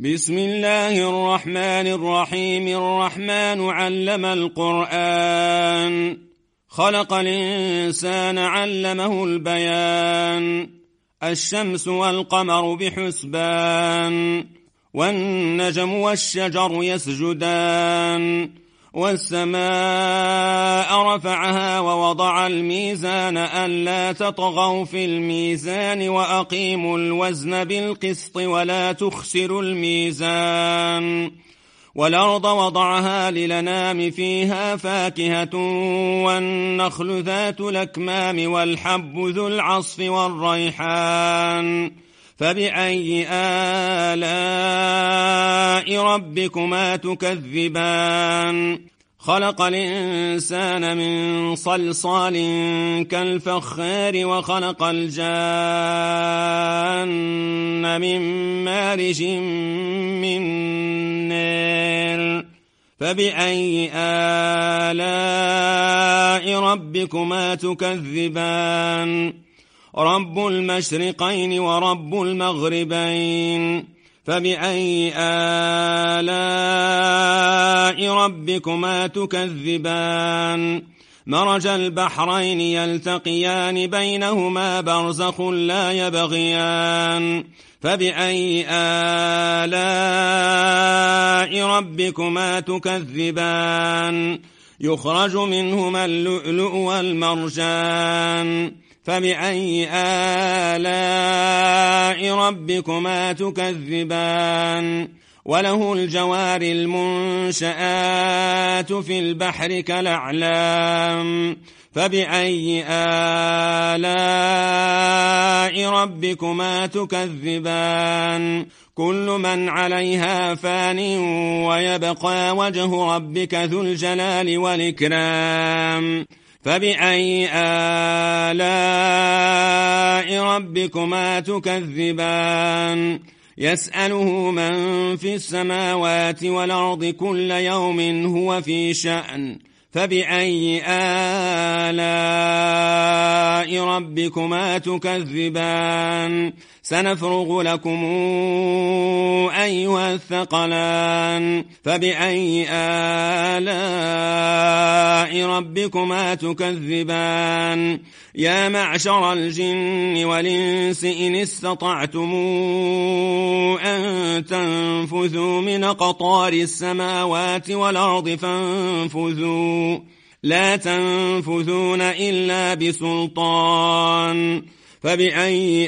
بسم الله الرحمن الرحيم. الرحمن علم القرآن، خلق الإنسان علمه البيان. الشمس والقمر بحسبان، والنجم والشجر يسجدان. والسماء رفعها ووضع الميزان ألا تطغوا في الميزان وأقيموا الوزن بالقسط ولا تخسروا الميزان. والأرض وضعها للأنام فيها فاكهة والنخل ذات الأكمام والحب ذو العصف والريحان. فبأي آلاء ربكما تكذبان؟ خلق الإنسان من صلصال كالفخار وخلق الجان من مارج من نار. فبأي آلاء ربكما تكذبان؟ رب المشرقين ورب المغربين. فبأي آلاء ربكما تكذبان؟ مرج البحرين يلتقيان بينهما برزخ لا يبغيان. فبأي آلاء ربكما تكذبان؟ يخرج منهما اللؤلؤ والمرجان. فبأي آلاء ربكما تكذبان؟ وله الجوار المنشآت في البحر كالأعلام. فبأي آلاء ربكما تكذبان؟ كل من عليها فان ويبقى وجه ربك ذو الجلال والإكرام. فبأي آلاء ربكما تكذبان؟ يسأله من في السماوات والأرض كل يوم هو في شأن. فبأي آلاء ربكما تكذبان؟ سنفرغ لكم أيها الثقلان. فبأي آلاء ربكما تكذبان؟ يا معشر الجن والإنس إن استطعتم أن تنفذوا من أقطار السماوات والأرض فانفذوا، لا تنفذون إلا بسلطان. فبأي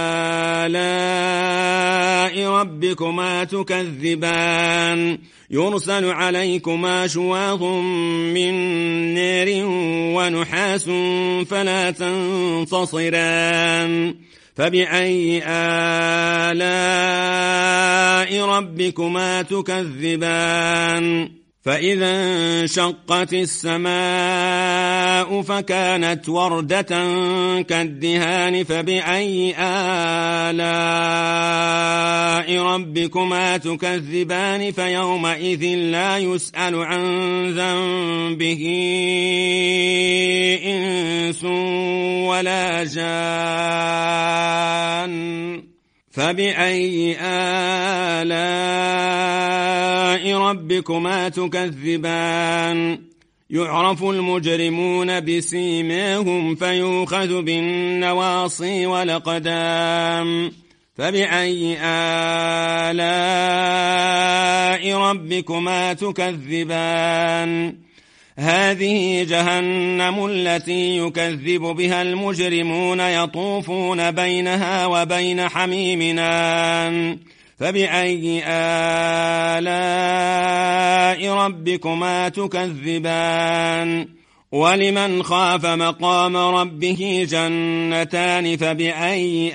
آلاء ربكما تكذبان؟ يرسل عليكما شواظ من نار ونحاس فلا تنتصران. فبأي آلاء ربكما تكذبان؟ فإذا انشقت السماء فكانت وردة كالدهان. فبأي آلاء ربكما تكذبان؟ فيومئذ لا يسأل عن ذنبه إنس ولا جان. فبأي آلاء ربكما تكذبان؟ يعرف المجرمون بسيماهم فيؤخذ بالنواصي والأقدام. فبأي آلاء ربكما تكذبان؟ هذه جهنم التي يكذب بها المجرمون يطوفون بينها وبين حميم آن. فبأي آلاء ربكما تكذبان؟ ولمن خاف مقام ربه جنتان. فبأي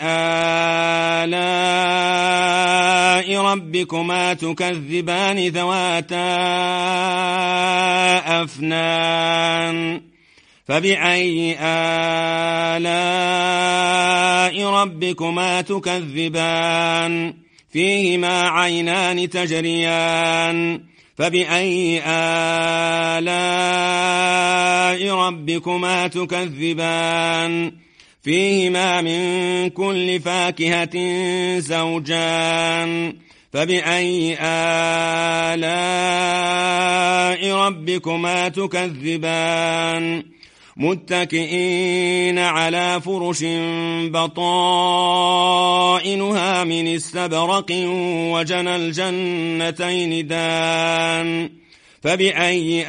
آلاء ربكما تكذبان؟ ذواتا أفنان. فبأي آلاء ربكما تكذبان؟ فيهما عينان تجريان. فبأي آلاء ربكما تكذبان؟ فيهما من كل فاكهة زوجان. فبأي آلاء ربكما تكذبان متكئين على فرش بطائنها من استبرق وجنى الجنتين دان فبأي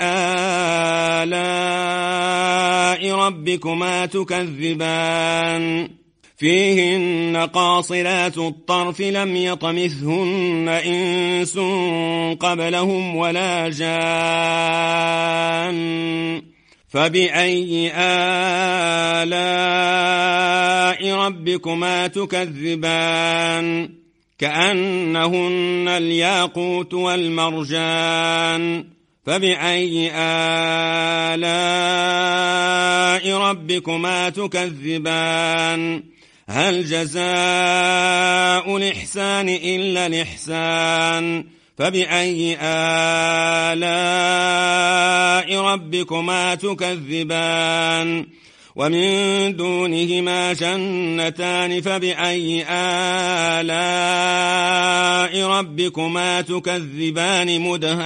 آلاء ربكما تكذبان فيهن قاصرات الطرف لم يطمثهن إنس قبلهم ولا جان فبأي آلاء ربكما تكذبان كأنهن الياقوت والمرجان فبأي آلاء ربكما تكذبان هل جزاء الإحسان إلا الإحسان فبأي آلاء ربكما تكذبان ومن دونهما جنتان فبأي آلاء ربكما تكذبان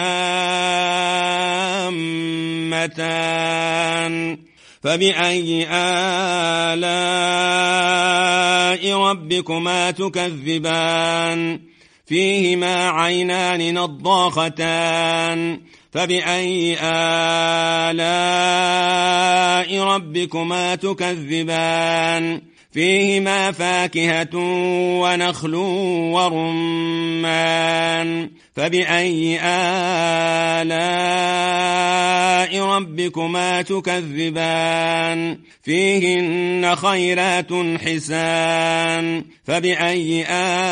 مدهامتان فبأي آلاء ربكما تكذبان فيهما عينان نضاختان فبأي آلاء ربكما تكذبان فيهما فاكهة ونخل ورمان فبأي آلاء ربكما تكذبان فيهن خيرات حسان فبأي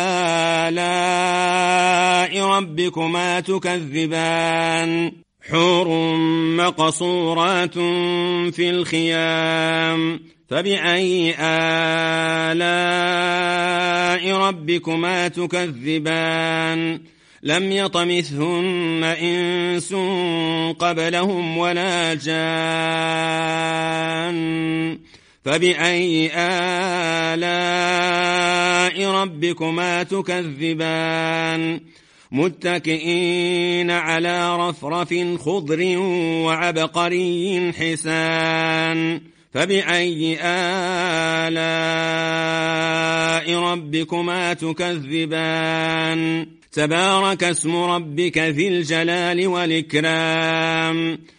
آلاء ربكما تكذبان حور مقصورات في الخيام فبأي آلاء ربكما تكذبان لم يطمثهن إنس قبلهم ولا جان فبأي آلاء ربكما تكذبان متكئين على رفرف خضر وعبقري حسان فبأي آلاء ربكما تكذبان تبارك اسم ربك ذي الجلال والإكرام